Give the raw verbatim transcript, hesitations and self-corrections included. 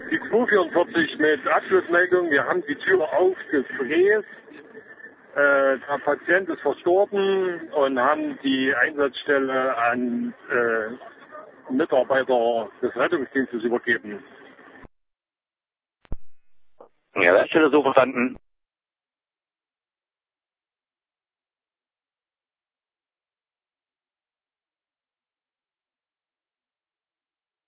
die zweihundertvierundvierzig mit Abschlussmeldung. Wir haben die Tür aufgefräst. Äh, der Patient ist verstorben und haben die Einsatzstelle an äh, Mitarbeiter des Rettungsdienstes übergeben. Ja, an der Stelle so verstanden.